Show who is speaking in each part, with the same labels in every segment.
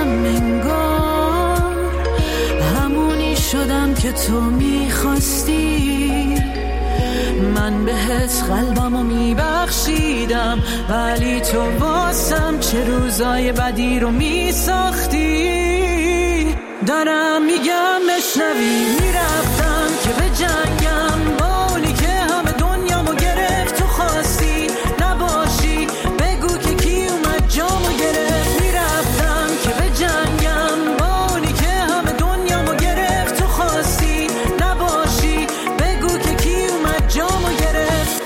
Speaker 1: شدم انگار همونی شدم که تو میخواستی. من بهت قلبمو میبخشیدم ولی تو واسم چه روزای بدی رو میساختی. دارم میگم بشنوی، میرفتم که به جنگم با اونی که همه دنیامو گرفت. تو خواستی نباشی بگو که کی اومد جامو گرفت. میرفتم که به جنگم با اونی که همه دنیامو گرفت. تو خواستی نباشی بگو که کی اومد جامو گرفت.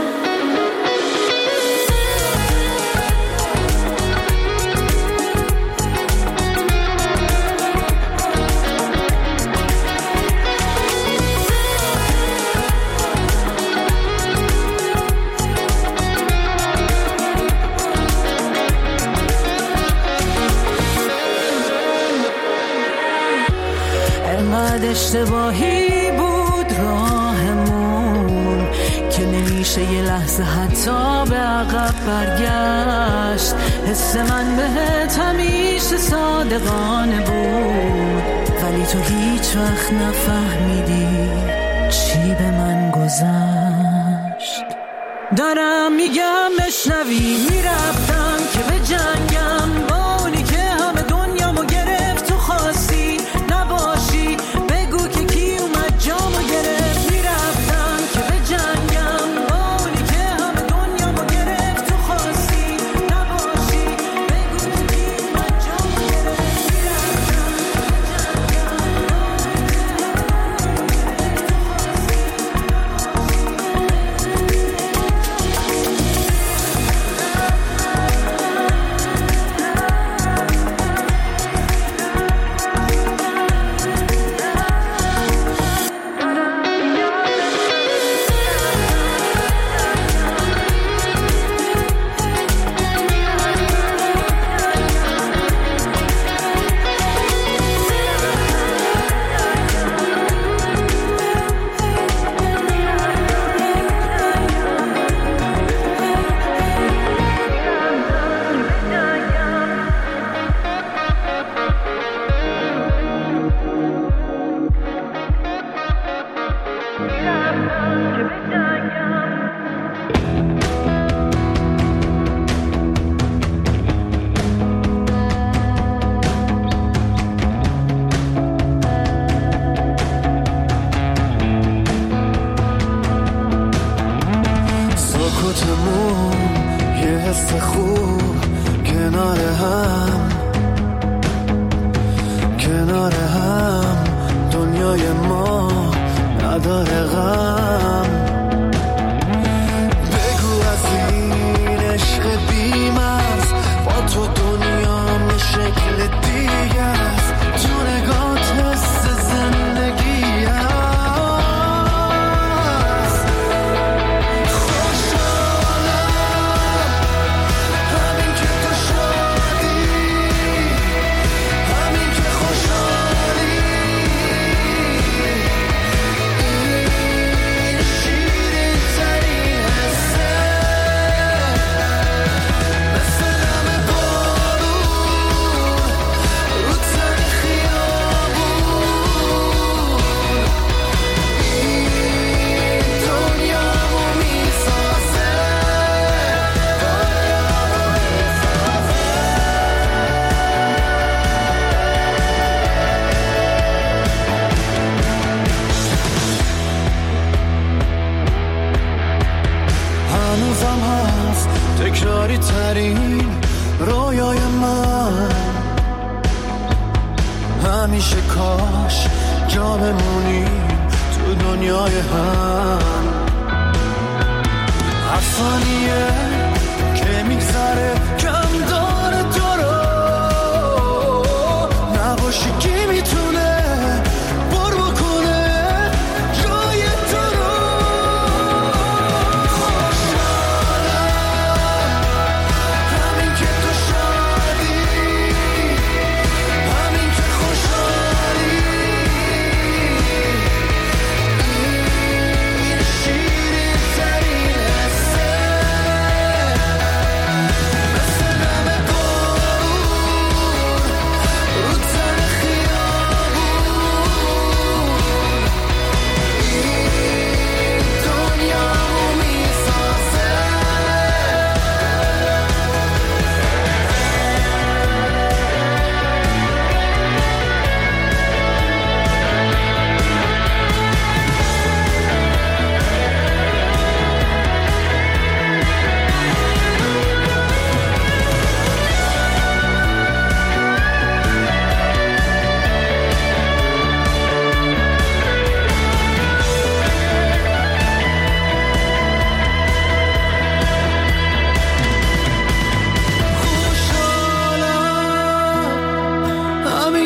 Speaker 1: اشتباهی بود راهمون که نمیشه یه لحظه حتی به عقب برگشت. حس من بهت همیشه صادقانه بود ولی تو هیچ وقت نفهمیدی چی به من گذشت. دارم میگم بشنوی، میرفتم که به جنگم با اونی که همه دنیامو گرفت. تو خواستی نباشی بگو که کی اومد جامو گرفت. میرفتم که به جنگم با اونی که همه دنیامو گرفت. تو خواستی نباشی بگو که کی اومد جامو گرفت.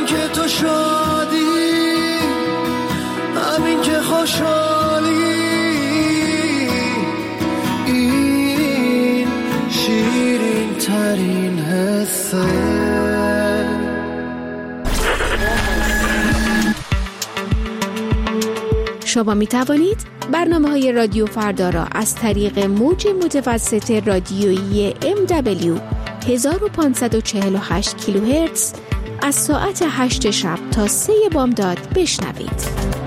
Speaker 2: همین که تو شادی، همین که خوشحالی، این شیرین ترین حسه.
Speaker 3: شما می توانید برنامه‌های رادیو فردا را از طریق موج متوسط رادیویی MW 1548 کیلوهرتز از ساعت 8 شب تا 3 بامداد بشنوید.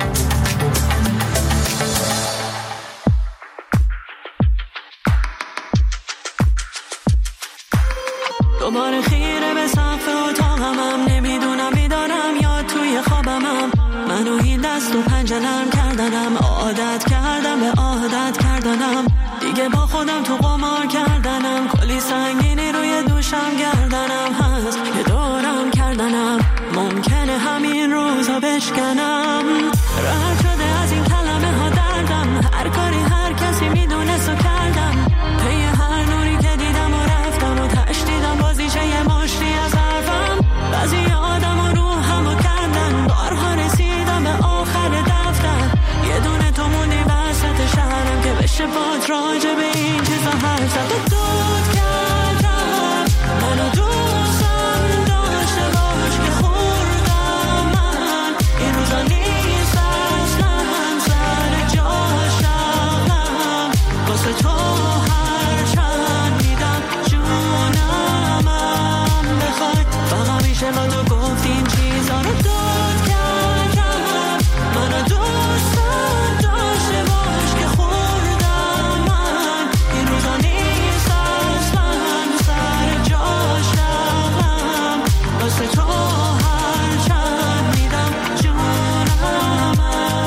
Speaker 1: دوباره خیره به سقف اتاقمم، نمیدونم بیدارم یا توی خوابمم. منو این دست و پنجه‌نرم کردنم، عادت کردم به عادت کردنم. دیگه با خودم تو قمار کردنم، کلی سنگینی روی دوشم گردنم هست که دورم کردنم. ممکنه همین روزا بشکنم. راحت شده از این کلمه ها دردم، هر کاری هر کسی میدونست و کردم. پی هر نوری که دیدم و رفتم و تشدیدم بازیچه یه مشتی از حرفم. بعضی آدم و روحم و کردن، بارها رسیدم به آخر دفتر. یه دونه تو موندی وسط شهرم که بشه باد راجع به این چیزا حرف زد. و دود کردم منو دوستم داشته باش که خوردم من این روزا نیست اصلا سر جاشم. واسه تو هر چند میدم جونمم بخوای. فقط میشه با تو گفت این چیزا رو. دود کردم منو دوستم داشته باش که خوردم من این روزا نیست اصلا سر جاشم. واسه تو هر چند میدم جونمم.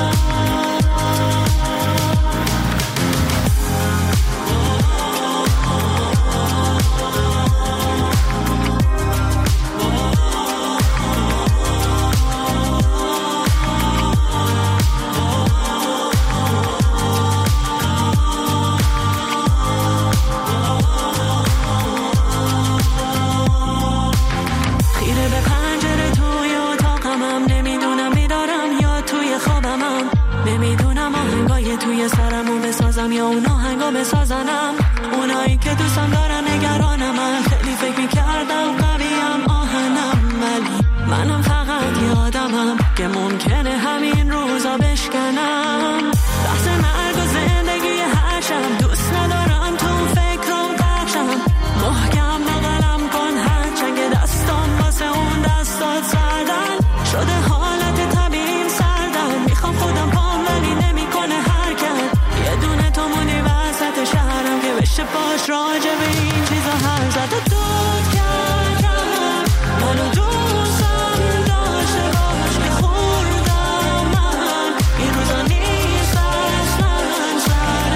Speaker 1: خیره به پنجره توی اتاقمم، نمیدونم بیدارم یا توی خوابمم. نمیدونم آهنگای توی سرمو بسازم یا اون آهنگا بسازنم. اونایی که دوستم دارن نگرانم، من خیلی فکر میکردم قویم آهنم، ولی منم فقط یه آدمم که ممکنه همین روزا بشکنم. بحث مرگ و زندگی هر شب دوست ندارم تو فکرم قرشم. محکم نقلم کن هر چنگ دستم واسه اون دستات سردن شده. حالت طبیعیم سردن، میخوام خودم پام ولی نمیکنه حرکت. یه دونه تو مونی وسط شهرم که بشه باش راجع به این چیزا حرف زد. و دود کردم منو دوستم داشته باش که خوردم من این روزا نیست اصلا سر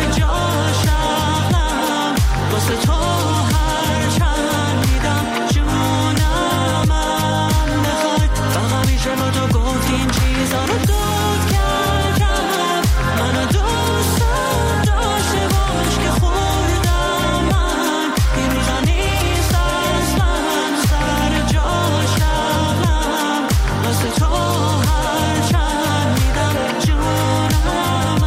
Speaker 1: جاشم. واسه تو هر چند میدم جونمم بخوای. فقط میشه با تو گفت این چیزا رو. دود کردم منو دوستم داشته باش که خوردم من این روزا نیست اصلا سر جاشم. واسه تو هر چند میدم جونمم.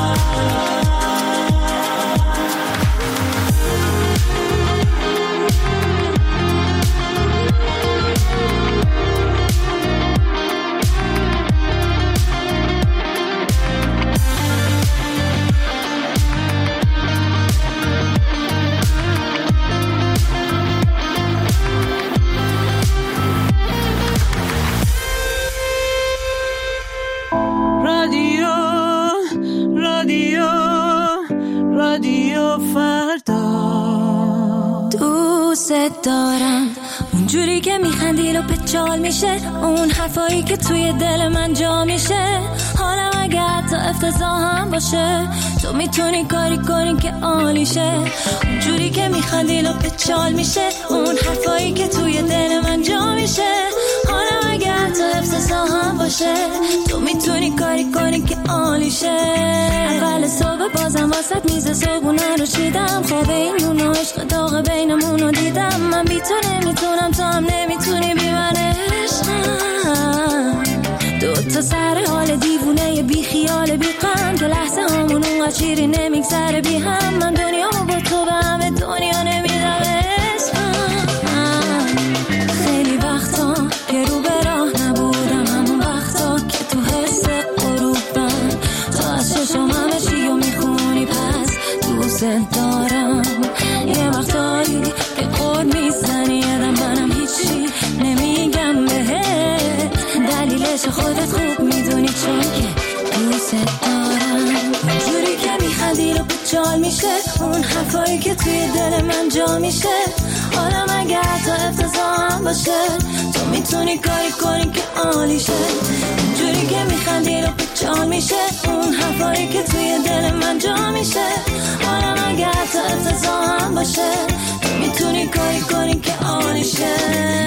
Speaker 1: رادیو رادیو رادیو فردا.
Speaker 4: دوست دارم اونجوری که میخندی رو پچال میشه، اون حرفایی که توی دل من جا میشه. حالا اگه حتی افتضاح هم باشه تو میتونی کاری کنی که عالیشه. اونجوری که میخندی رو پچال میشه، اون حرفایی که توی دل من جا میشه. حالا اگه حتی افتضاح هم باشه تو میتونی کاری کنی که عالیشه. اول صبح بازم واسط میز صبحونه رو چیدم، خواب این نون و عشق داغ بینمون رو دیدم. من بی تو نمیتونم، تو هم نمیتونی بی من عشقم. همیشه خودت خوب میدونی چون که دوست دارم. اونجوری که میخندی رو پچال میشه اون حرفایی که توی دل من جا میشه. حالم اگه حتی افتضاح هم باشه تو میتونی کاری کنی که عالی شه. اونجوری که میخندی رو پچال میشه اون حرفایی که توی دل من جا میشه. حالم اگه حتی افتضاح هم باشه تو میتونی کاری کنی که عالی شه.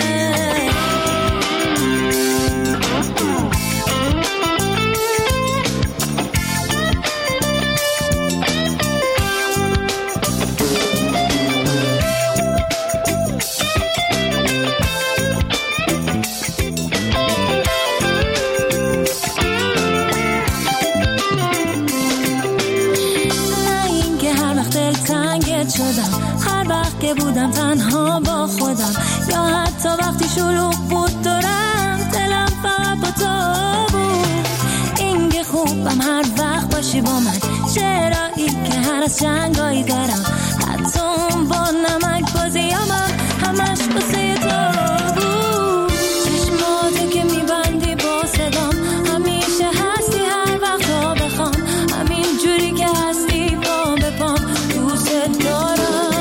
Speaker 5: هر وقت که بودم تنها با خودم یا حتی وقتی شلوغ بود دورم دلم فقط با تو بود. این که خوبم هر وقت باشی با من. چرایی که هر از جنگایی دارم حتی اون با نمک بازیامم همش بسه تو بود. چشماتو که میبندی با صدام همیشه هستی هر وقت تا بخوام. همین جوری که هستی با بپام دوست دارم.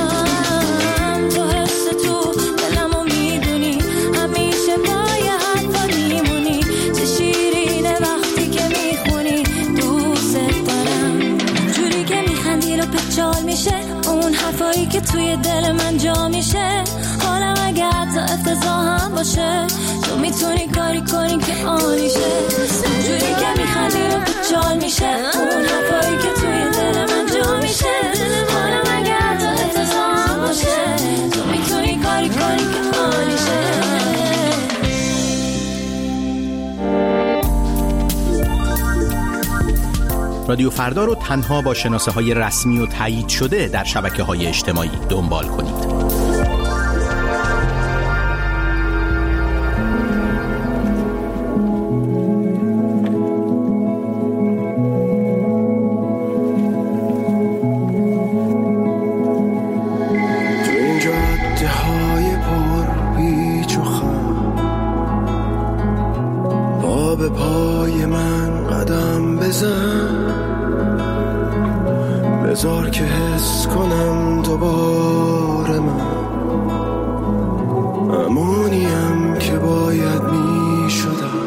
Speaker 5: اون حرفایی که توی دل من جا میشه. حالم اگه حتی افتضاح هم باشه تو میتونی کاری کنی که عالی شه. اونجوری که میخندی رو پچال میشه اون حرفایی که توی دل من جا میشه. حالم اگه حتی افتضاح هم باشه تو میتونی کاری کنی که عالی شه.
Speaker 6: رادیو فردا رو تنها با شناسه‌های رسمی و تایید شده در شبکه‌های اجتماعی دنبال کنید.
Speaker 2: تو این جاده‌های پر پیچ و خم پا به پای من قدم بزن. بذار که حس کنم دوباره من امونیم که باید می شدم.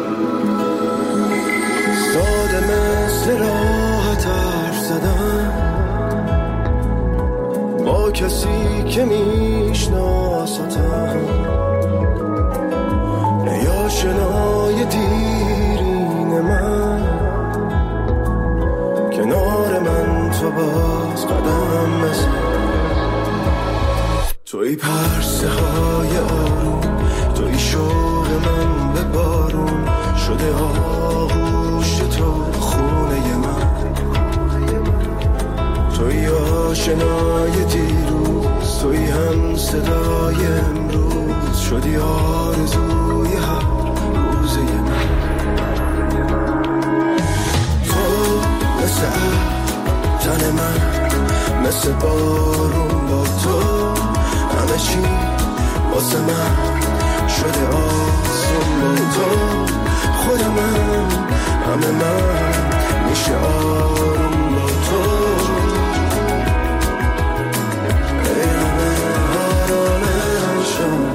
Speaker 2: ساده مثل راحت حرف زدم با کسی که میشناستم. ای آشنای دیرین من کنار من تو باز قدم بزن. توی پرسه های آروم توی شوق من به بارون شده آغوش تو خونه من. توی آشنای دیروز توی هم صدای امروز شدی آرزوی هر روزه من. تو مثل تن من مثل بارون با تو همه چی واسه من شده آسون با تو. خود من همه من میشه آروم با تو. ای همه آرامشم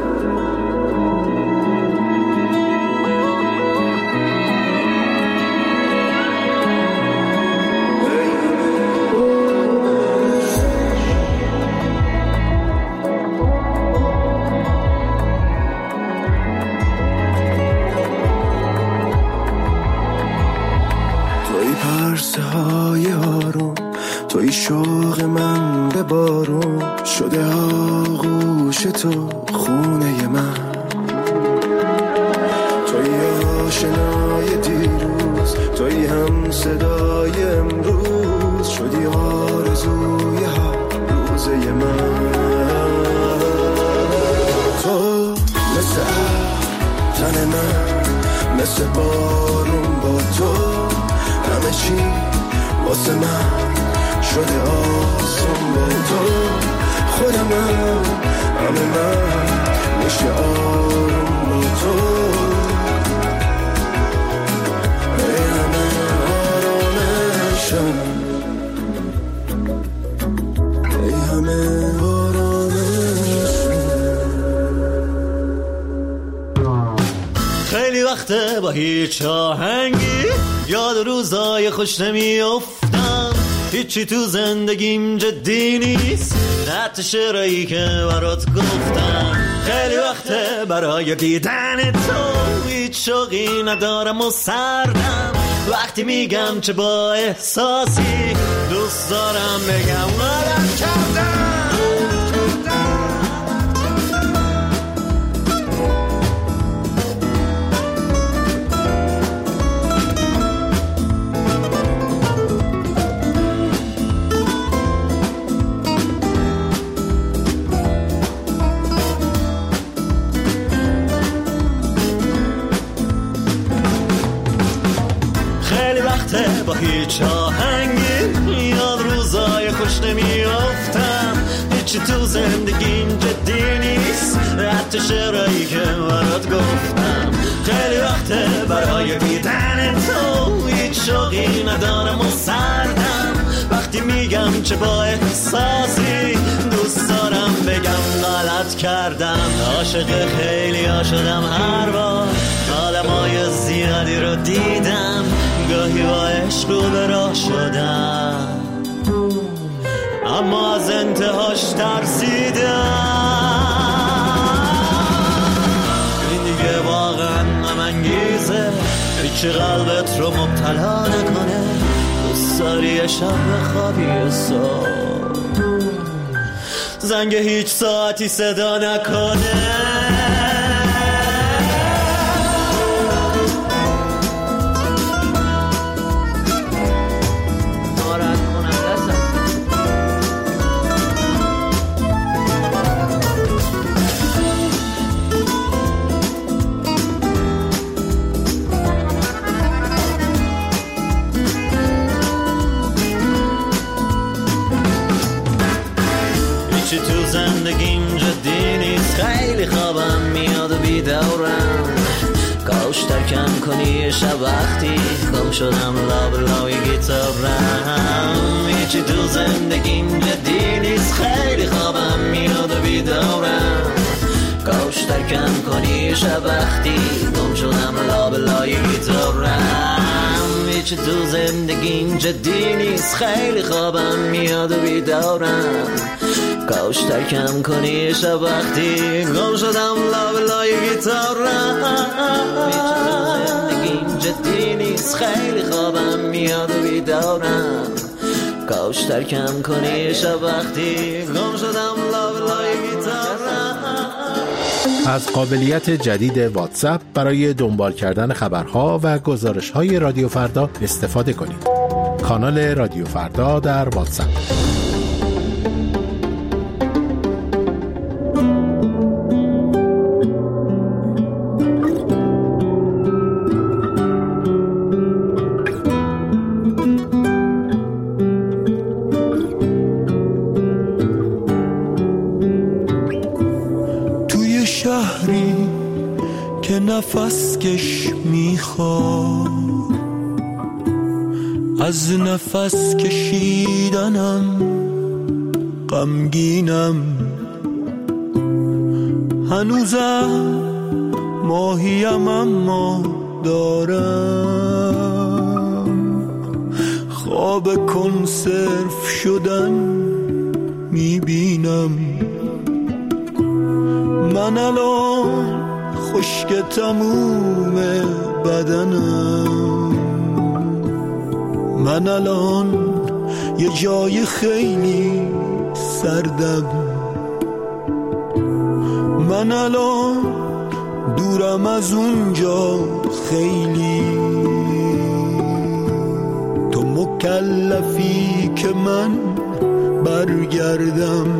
Speaker 2: های آروم توی شوق من به بارون شده آغوش تو خونه من. توی آشنای دیروز توی هم صدای امروز شدی آرزوی هر روزه من. تو مثل تن من مثل بارون با تو همه چی واسه من شده آسون با تو. خودم من همه من میشه آروم با تو.
Speaker 7: خیلی وقته با هیچ آهنگی یاد روزای خوش نمیافتم، هیچی تو زندگیم جدی نیست، حتی شعرهایی که برات گفتم. خیلی وقته برای دیدن تو هیچ شوقی ندارم و سردم، وقتی میگم چه با احساسی دوست دارم بگم غلط کردم. با هیچ آهنگی یاد روزای خوش نمیافتم، هیچی تو زندگیم جدی نیست، حتی شعرهایی که برات گفتم. خیلی وقته برای دیدن تو هیچ شوقی ندارم و سردم، وقتی میگم چه با احساسی دوست دارم بگم غلط کردم. عاشق خیلی شدم هر بار، عالمای زیادی رو دیدم، گاهی با عشق رو به راه شدم، اما از انتهاش ترسیدم. این دیگه واقعا غم انگیزه، هیچ قلبت رو مبتلا نکنه، دوست داری شب بخوابی صبح زنگ هیچ ساعتی صدا نکنه. تو زندگیم جدی نیست، خیلی خوابم میاد و بیدارم، کاش ترکم کنی شب وقتی گم شدم لابلای گیتارم. هیچی تو زندگیم جدی نیست، خیلی خوابم میاد و بیدارم، کاش ترکم کنی شب وقتی گم شدم لابلای گیتارم. هیچی تو زندگیم جدی نیست، خیلی خوابم میاد و بیدارم، کاش ترکم کنی شب وقتی گم شدم لابلای گیتارم. زندگیم جدی نیست، خیلی خوابم میاد و بیدارم، کاش ترکم کنی شب وقتی گم شدم لابلای گیتارم.
Speaker 6: از قابلیت جدید واتساپ برای دنبال کردن خبرها و گزارش‌های رادیو فردا استفاده کنید. کانال رادیو فردا در واتساپ.
Speaker 2: نفس کش میخواد، از نفس کشیدنم غمگینم، هنوزم ماهیم اما دارم خواب کنسرو شدن میبینم. من الان خشک تموم بدنم، من الان یه جای خیلی سردم، من الان دورم از اونجا خیلی. تو مکلفی که من برگردم،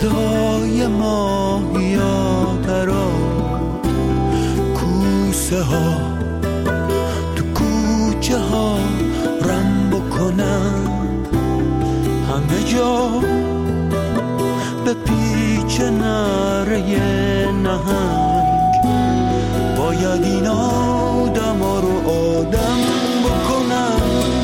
Speaker 2: صدای ماهیا درا کوسه ها تو کوچه ها رم بکنن همه جا به پیچ نره نهنگ باید این آدم ها رو آدم بکنن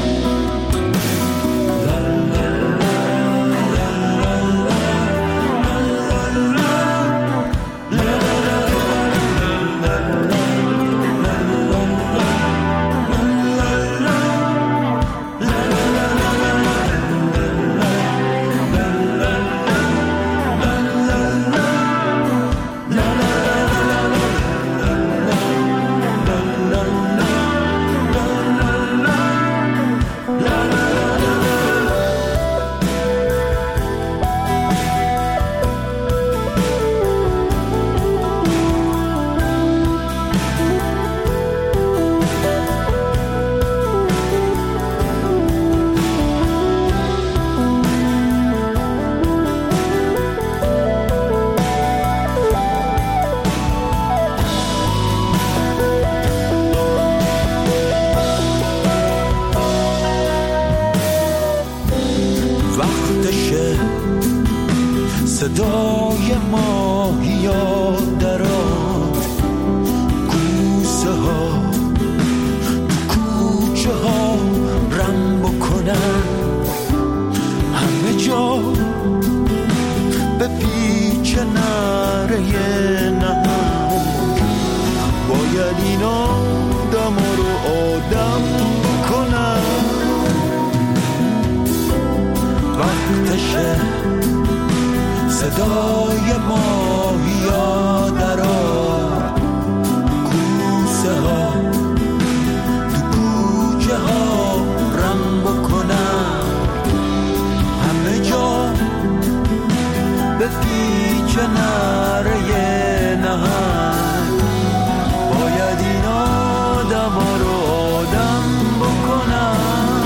Speaker 2: صدای ماهیا درات کوسه ها تو کوچه ها رم بکنن همه جا به پیچ نره نهنگ باید این آدم رو آدم بکنن وقتشه صدای ماهیا درا کوسه ها تو کوچه ها رم بکنن همه جا به پیچ نره نهنگ باید این آدم ها رو آدم بکنن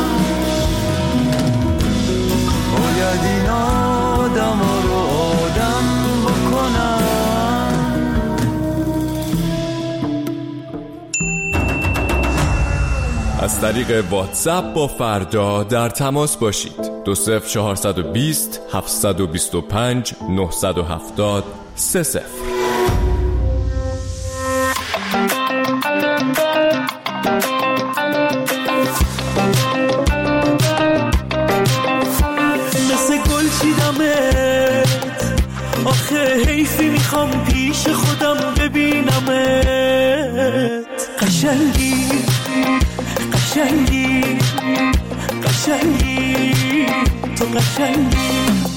Speaker 2: باید این آدم ها رو
Speaker 8: از طریق واتساپ با فردا در تماس باشید. 20420 725 970 30.
Speaker 2: مثل گل چیدمت آخه حیفی میخوام پیش خودم ببینمت قشنگی قشنگی قشنگی تو قشنگی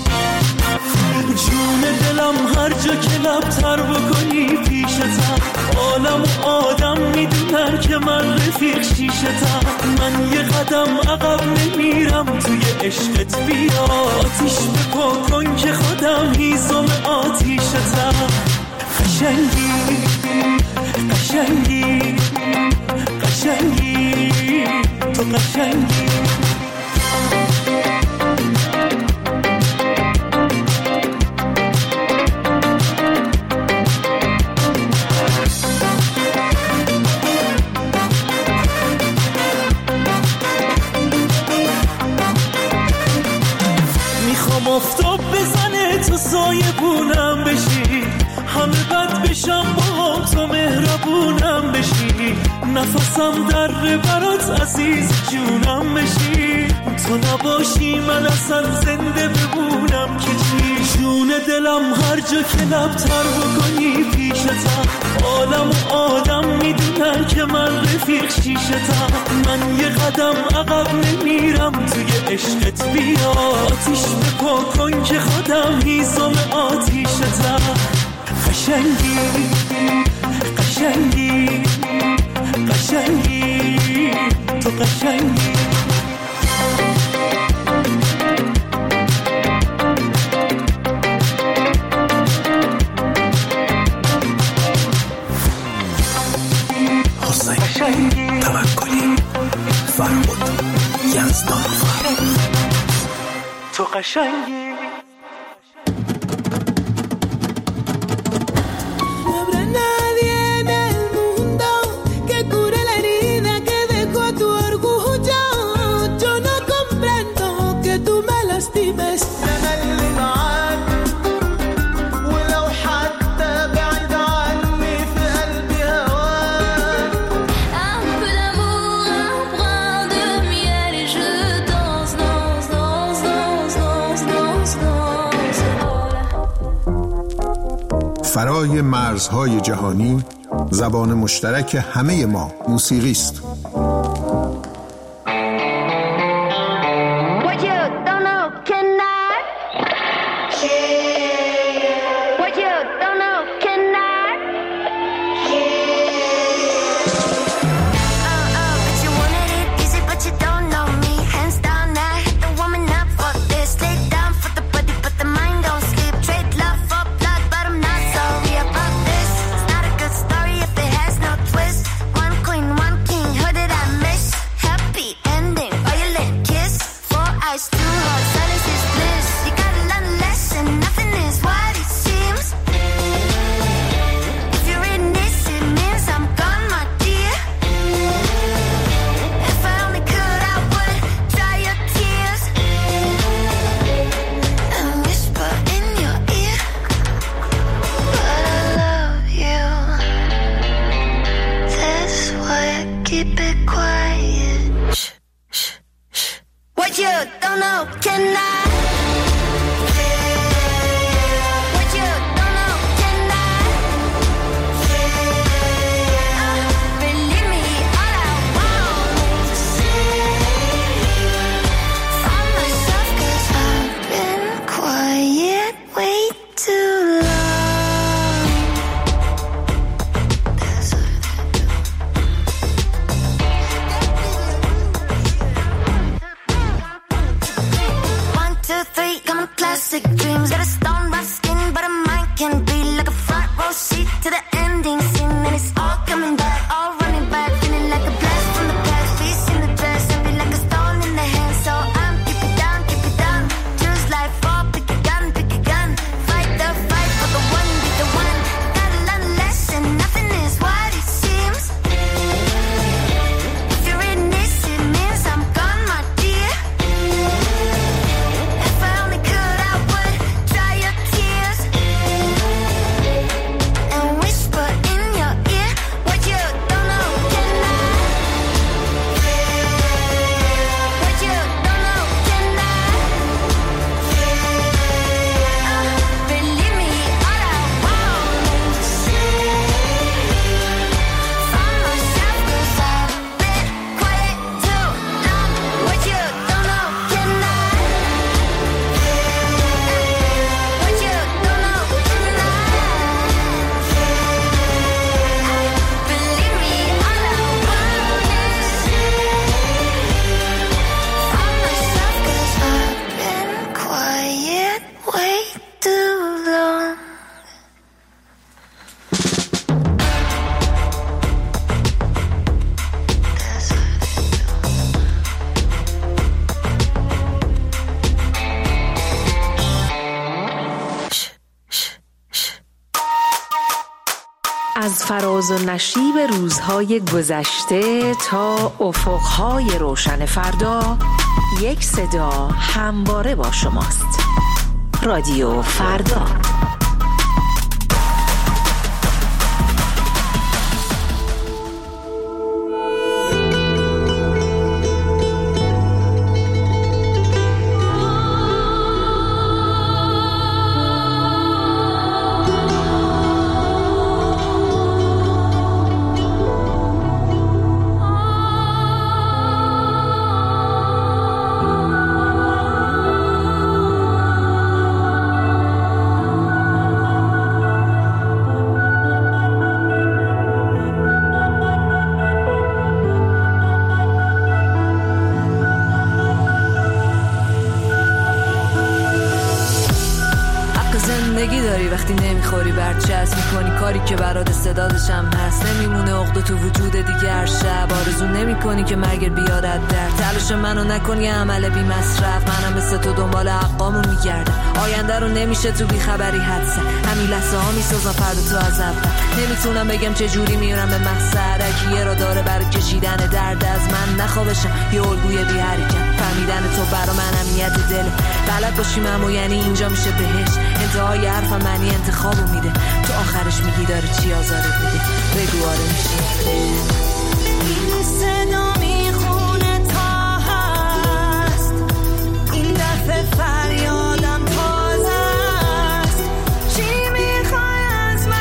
Speaker 2: جون دلم هر جا که لبتر بکنی پیشتم عالم و آدم میدونن که من رفیق شیشتم من یه قدم عقب نمیرم توی عشقت بیا آتیش بپا کن که خودم هیزم آتیشتم قشنگی قشنگی قشنگی تو قشنگی میخوام آفتاب بزنه تو سایه بونم بشی همه بد بشم با تو مهربونم بشی نفسم در برات عزیز جونم بشی تو نباشی من اصلا زنده بمونم که چی جون دلم هر جا که لبتر بکنی پیشتم عالم و آدم میدونن که من رفیق شیشتم من یه قدم عقب نمیرم توی عشقت بیا آتیش بپا کن که خودم هیزم آتیشتم قشنگی قشنگی قشنگی تو قشنگی
Speaker 9: حسین توکلی فرمود یزدان
Speaker 2: تو قشنگی
Speaker 10: فرای مرزهای جهانی زبان مشترک همه ما موسیقی است.
Speaker 11: از فراز و نشیب روزهای گذشته تا افقهای روشن فردا، یک صدا همواره با شماست. رادیو فردا.
Speaker 1: وقتی نمیخوری برچسب میکنی کاری که برات استعدادش هم هست، نمیمونه عقده تو وجود دیگر شب، آرزو نمیکنی که مرگ بیارد در تلاش منو نکنی عمل بی مصرف، منم مثل تو دنبال حقامو میگردم، آینده رو نمیشه تو بیخبری حدسه، همین لحظه ها میسازم فردا تو از اول، نمیتونم بگم چه جوری میارم به مقصد، کیه را داره برای کشیدن درد از من نخوابشم یه الگوی بی حرکت، فهمیدن تو برا من اهمیت دله، بلد باشیم اما یعنی اینجا میشه بهش، انتهای حرفم معنی انتخابو میده، تو آخرش میگی داره چی آزارت میده، بگو آره میشه این صدا میخونه تا هست، این دفعه فریادم تازه است، چی میخوای از من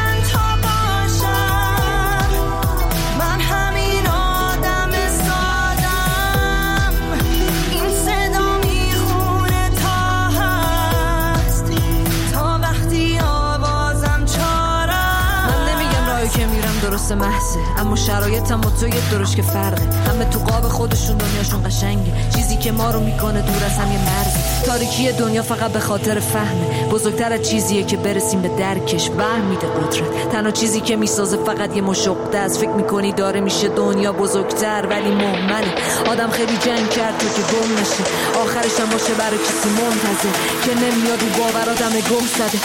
Speaker 1: واسه محضه، اما شرایطم با تو یه درش که فرقه. همه تو قاب خودشون دنیاشون قشنگه، چیزی که ما رو میکنه دور از هم یه مرزه. تاریکی دنیا فقط به خاطر فهمه، بزرگتر از چیزیه که برسیم به درکش. وهم میده قدرت، تنها چیزی که میسازه فقط یه مشقه است. فکر میکنی داره میشه دنیا بزرگتر ولی مهمله. آدم خیلی جنگ کرد تو که گم نشه، آخرش هم باشه برای کسی منتظر که نمیاد و باور آدم گم زده.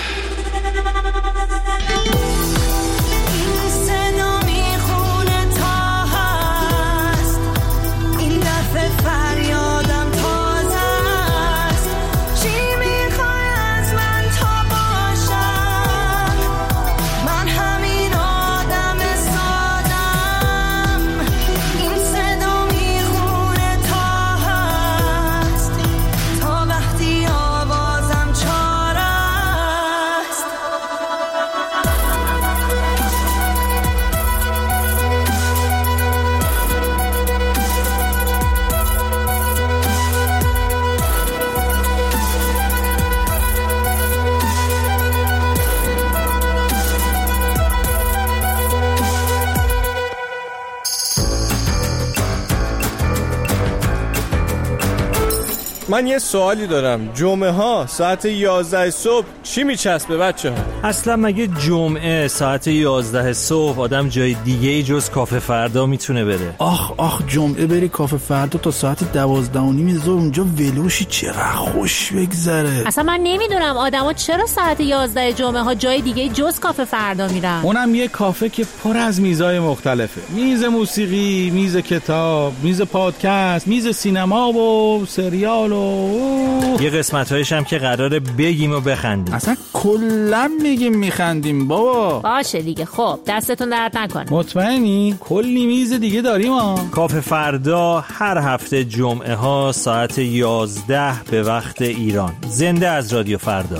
Speaker 12: من یه سوالی دارم. جمعه ها ساعت 11 صبح چی میچسبه بچه ها؟
Speaker 13: اصلا مگه جمعه ساعت 11 صبح آدم جای دیگه جز کافه فردا میتونه بره؟
Speaker 14: آخ جمعه بری کافه فردا تا ساعت 12:30 ظهر اونجا ولوشی، چقدر خوش بگذره.
Speaker 15: اصلا من نمیدونم آدما چرا ساعت 11 جمعه ها جای دیگه جز کافه فردا میرن.
Speaker 14: اونم یه کافه که پر از میزای مختلفه، میز موسیقی، میز کتاب، میز پادکست، میز سینما و سریال و
Speaker 13: یه قسمت‌هایش هم که قراره بگیم و بخندیم.
Speaker 14: اصلا کلا میگیم میخندیم بابا.
Speaker 15: باشه دیگه، خب دستتون درد نکنه.
Speaker 14: مطمئنی؟ کلی میز دیگه داریم ها.
Speaker 13: کافه فردا هر هفته جمعه ها ساعت 11 به وقت ایران. زنده از رادیو فردا.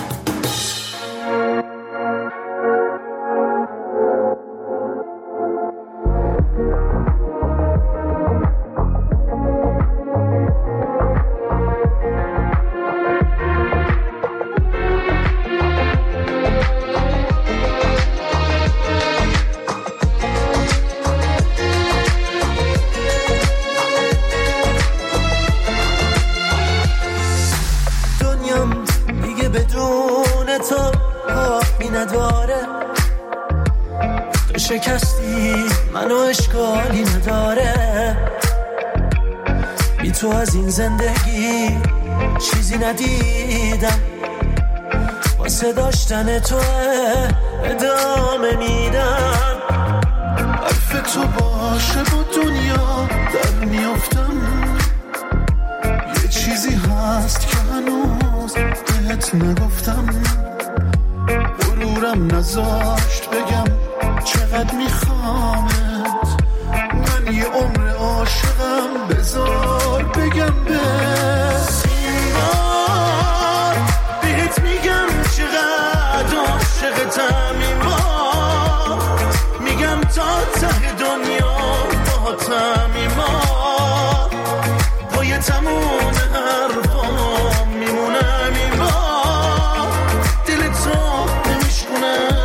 Speaker 2: شکستی منو اشکالی نداره، بی تو از این زندگی چیزی ندیدم، واسه داشتن تو ادامه میدم. حرف تو باشه با دنیا در میافتم، یه چیزی هست که هنوز بهت نگفتم، غرورم نذاشت بگم چقدر میخوامت، من یه عمر عاشقم، بذار بگم به سینار بهت میگم چقدر عاشقتم، ایمان میگم تا ته دنیا باهاتم، ایمان پای تموم حرفام میمونم، ایمان دل تو نمیشکنم.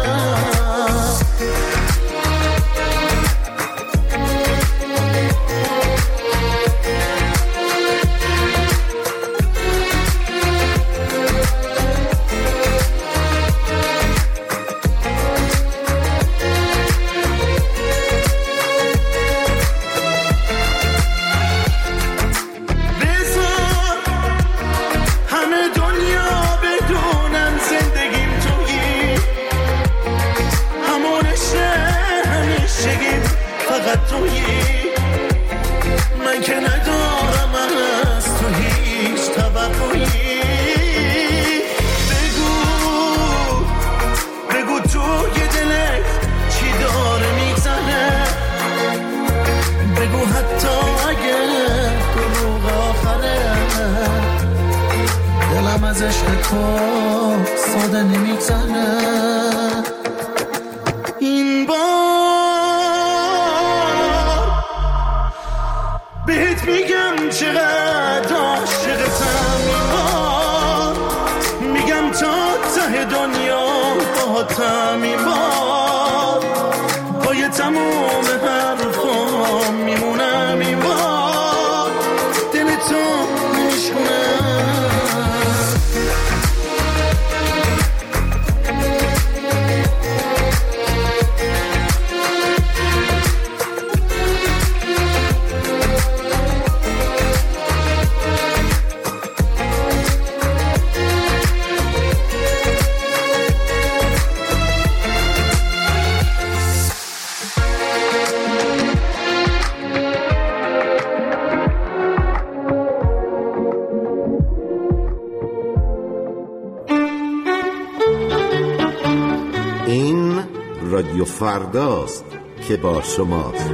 Speaker 2: من که ندارم از تو هیچ توقعی، بگو تو یه دلت چی داره میزنه، بگو حتی اگه دروغ آخره، دلم از عشق تو ساده نمیگذره. این بهت میگم چقدر عاشقتم، ایمان میگم تا ته دنیا باهاتم، ایمان پای تمام حرفام میمونم این بار دل تو میشکنم.
Speaker 16: رادیو فرداست که با شماست.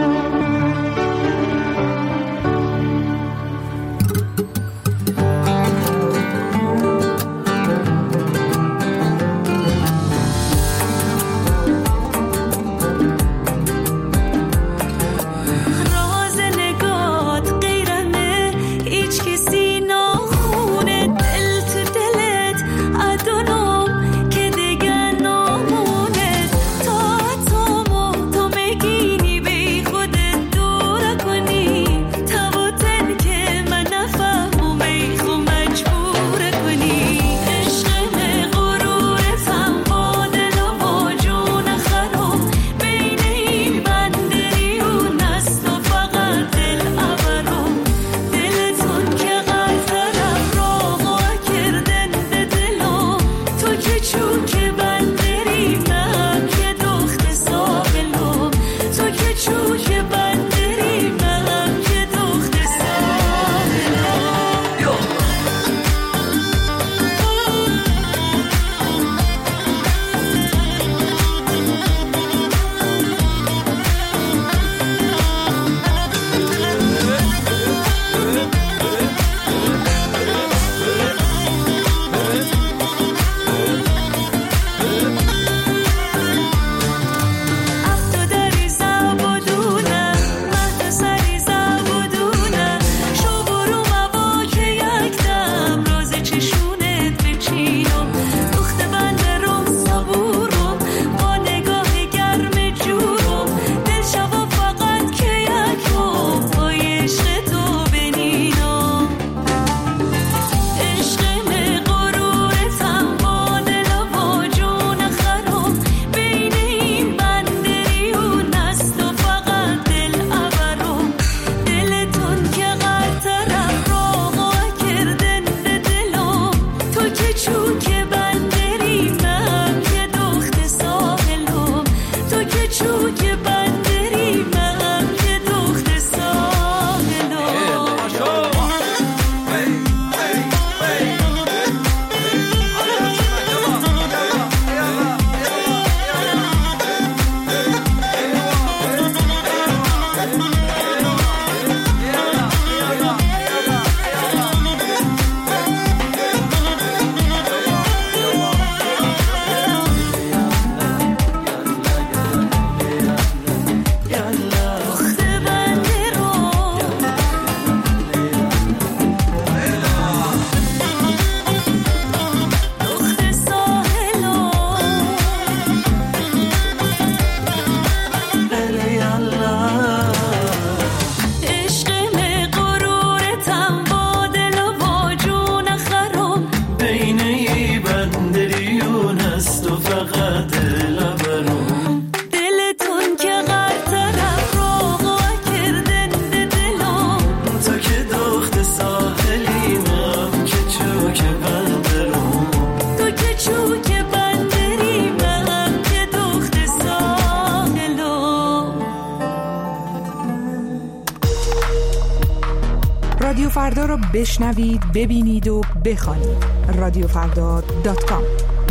Speaker 11: رادیو فردا رو بشنوید، ببینید و بخوانید. radiofarda.com.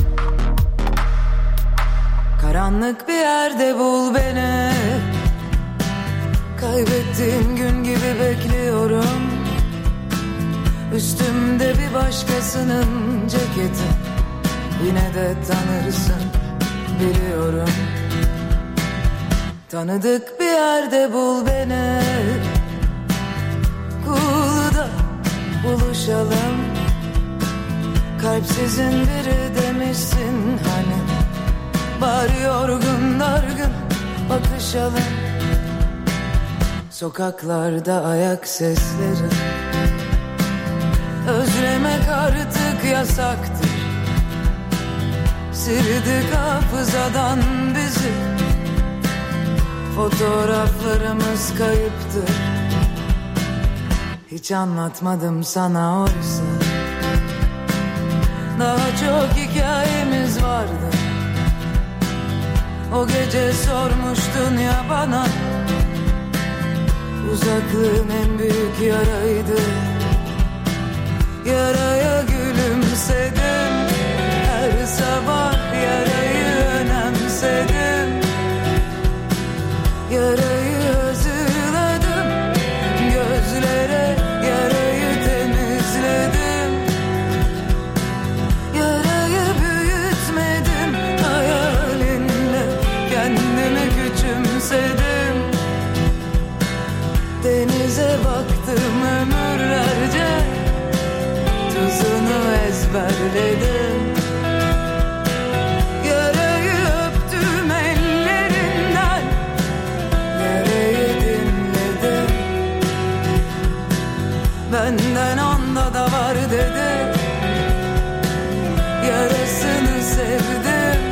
Speaker 1: Karanlık bir yerde bul beni, kaybettiğim gün gibi bekliyorum. Üstümde bir başkasının ceketi, yine de tanırsın biliyorum. Tanıdık bir yerde bul beni, Kulu'da buluşalım. Kalpsizin biri demişsin hani, bari yorgun dargın bakışalım. Sokaklarda ayak sesleri, özlemek artık yasaktır. Sildik hafızadan bizi, fotoğraflarımız kayıptır. Hiç anlatmadım sana oysa, daha çok hikayemiz vardı. O gece sormuştun ya bana, uzaklığın en büyük yaraydı. Yaraya gülümsedim, her sabah yarayı önemsedim. Yarayı hazırladım, gözlere yarayı temizledim. Yarayı büyütmedim, hayalinle kendimi küçümsedim. Denize baktım ömürlerce, tuzunu ezberledim. Yarayı öptüm ellerinden, yarayı dinledim. Benden onda da var dedi, yarasını sevdim.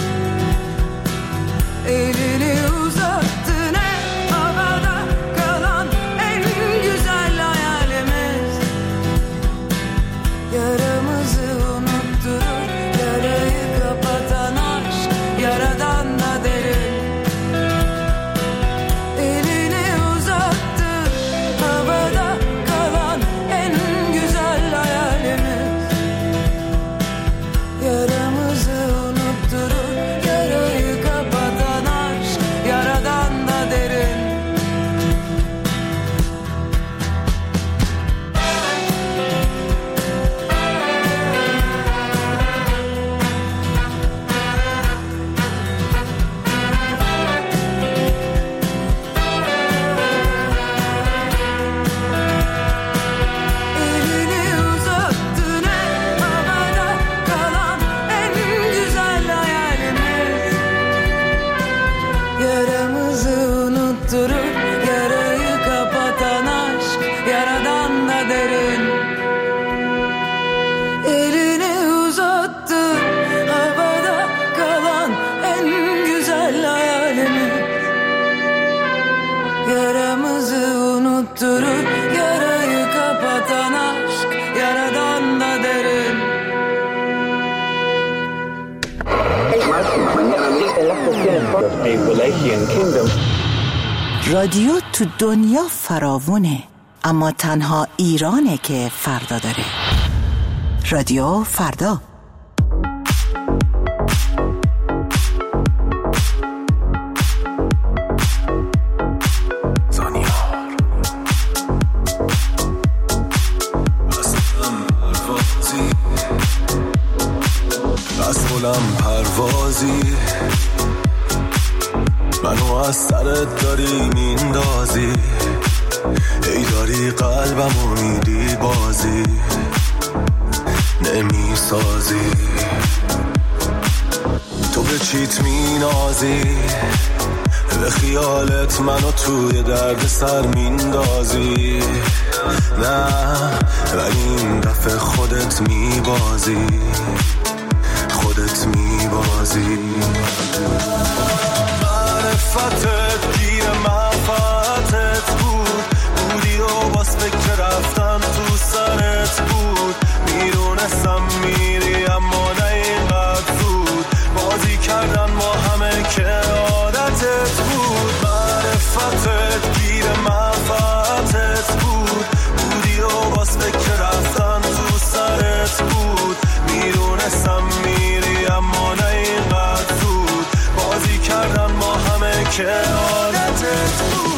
Speaker 1: Elini uzattı ne havada kalan en güzel hayalimiz. Yaramızı unutturur, yarayı kapatan aşk, yaradan da derin. Elini uzattı, havada kalan en güzel hayalimiz. Yaramızı unutturur, yarayı kapatan aşk, yaradan da derin. Elini uzattı ne havada kalan en güzel hayalimiz. Yaramızı unutturur, yarayı kapatan aşk, yaradan da derin. Elini uzattı, havada kalan en güzel hayalimiz. Yaramızı unutturur, yarayı kapatan aşk, yaradan da derin.
Speaker 17: رادیو تو دنیا فراوونه، اما تنها ایرانه که فردا داره. رادیو فردا.
Speaker 18: بسولم پروازی، منو از سرت داری میندازی، ای داری قلبمو میدی بازی، نمیسازی. تو به چیت مینازی، به خیالت منو توی درد سر میندازی. نه ولی این دفعه خودت میبازی، خودت میبازی. معرفتت گیر منفعتت بود، بودی و باز فکر رفتن تو سرت بود. میدونستم میری اما نه اینقدر زود، بازی کردن ما همه که عادتت بود. معرفتت گیر منفعتت بود، بودی و باز فکر رفتن تو سرت بود. میدونستم میری اما نه اینقدر زود، بازی کردن ما همه که عادتت بود.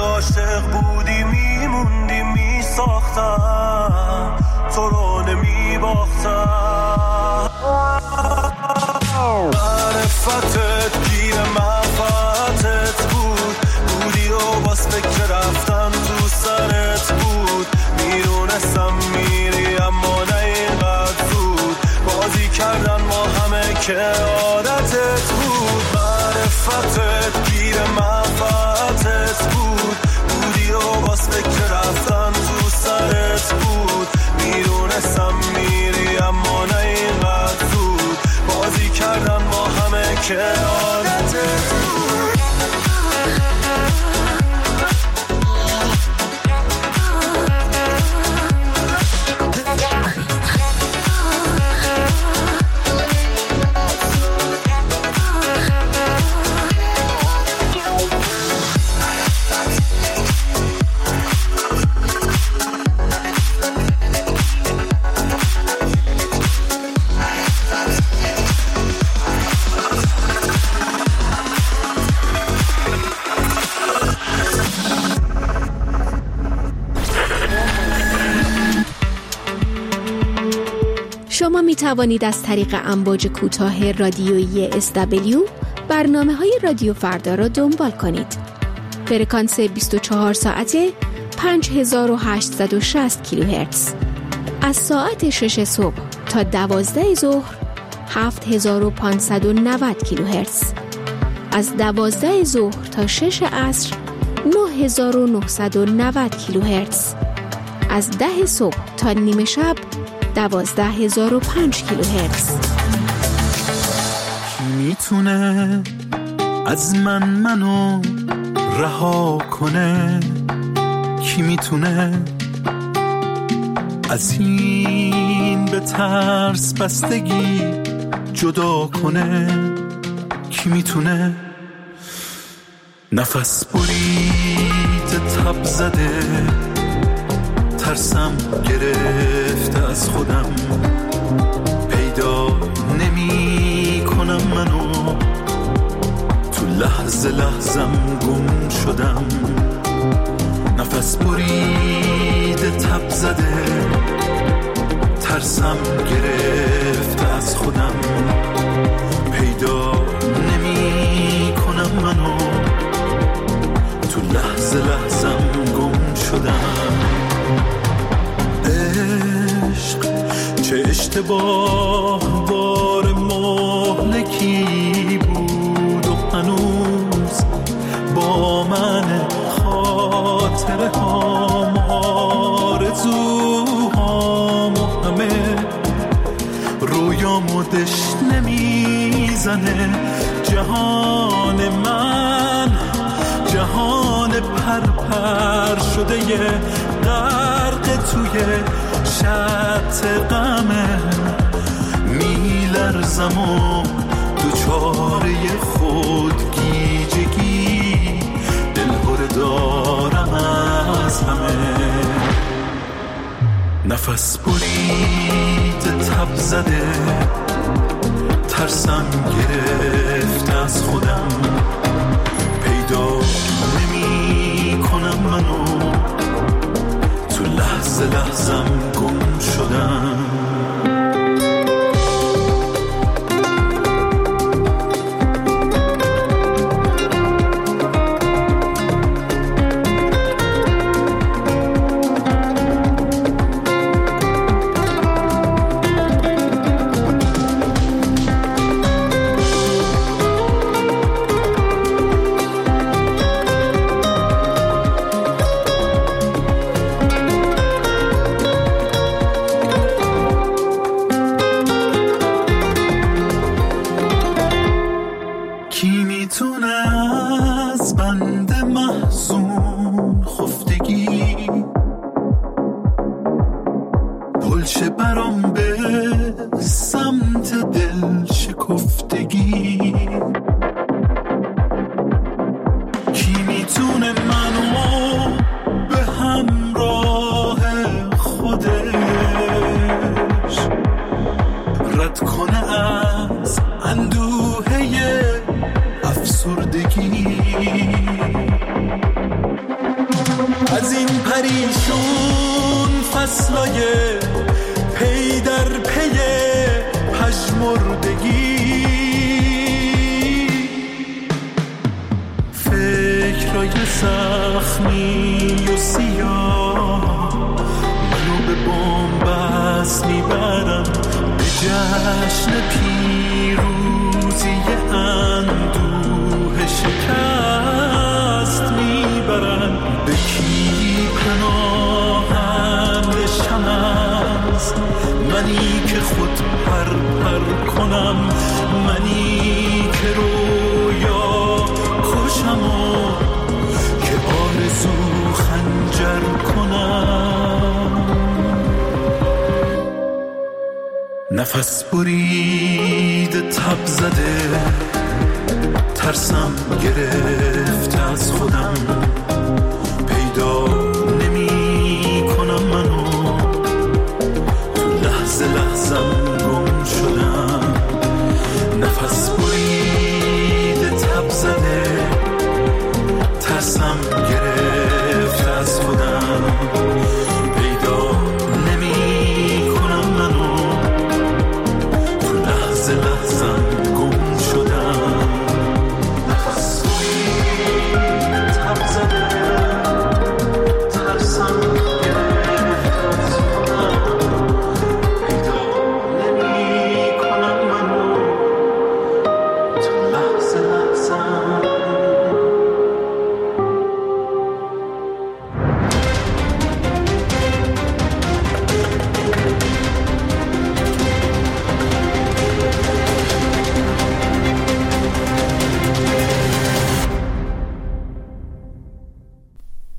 Speaker 18: عاشق بودی میموندی میساختم تو رو نمیباختم معرفتت گیر معرفتت بود بودی و باز فکر رفتن تو سرت بود میرونستم میری اما نه اینقدر زود بازی کردن ما همه که عادتت بود معرفتت گیر معرفتت بود بودی و باز فکر رفتن تو سرت بود میرونستم میری اما نه اینقدر زود بازی کردن ما همه که عادتت بود
Speaker 3: شما می توانید از طریق امواج کوتاه رادیویی SW برنامه‌های رادیو فردا را دنبال کنید. فرکانس 24 ساعته 5860 کیلوهرتز. از ساعت 6 صبح تا 12 ظهر 7590 کیلوهرتز. از 12 ظهر تا 6 عصر 9990 کیلوهرتز. از 10 صبح تا نیمه شب 12005 کیلوهرتز.
Speaker 2: کی میتونه از منو رها کنه؟ کی میتونه از این به ترس بستگی جدا کنه؟ کی میتونه نفس برید تب زده ترسم گرفته از خودم پیدا نمی کنم منو تو لحظه لحظم گم شدم نفس برید تب زده ترسم گرفته از خودم پیدا نمی کنم منو تو لحظه لحظم گم شدم عشق چه اشتباه بار مهلکی بود و هنوز با من خاطره هام آرزوهام و همه رویامو دشنه میزنه جهان من جهان پرپر شده یه غرق توی شط غمه میلرزم و دوچاره خودگیجگی دلهره دارم از همه نفس برید تب زده ترسم گرفت از خودم پیدا نمی کنم منو تو لحظه لحظم گم شدم پریشون فصلای پی در پی پژمردگی، فکرای زخمی و سیاه منو به بن‌بست میبرن، به جشن پیروزی اندوه شکست میبرن. به کی پناهم بشم از منی که خود پر کنم، منی که رویا کشم و که آرزو خنجر کنم. نفس برید تب زده، ترسم گرفت از خودم،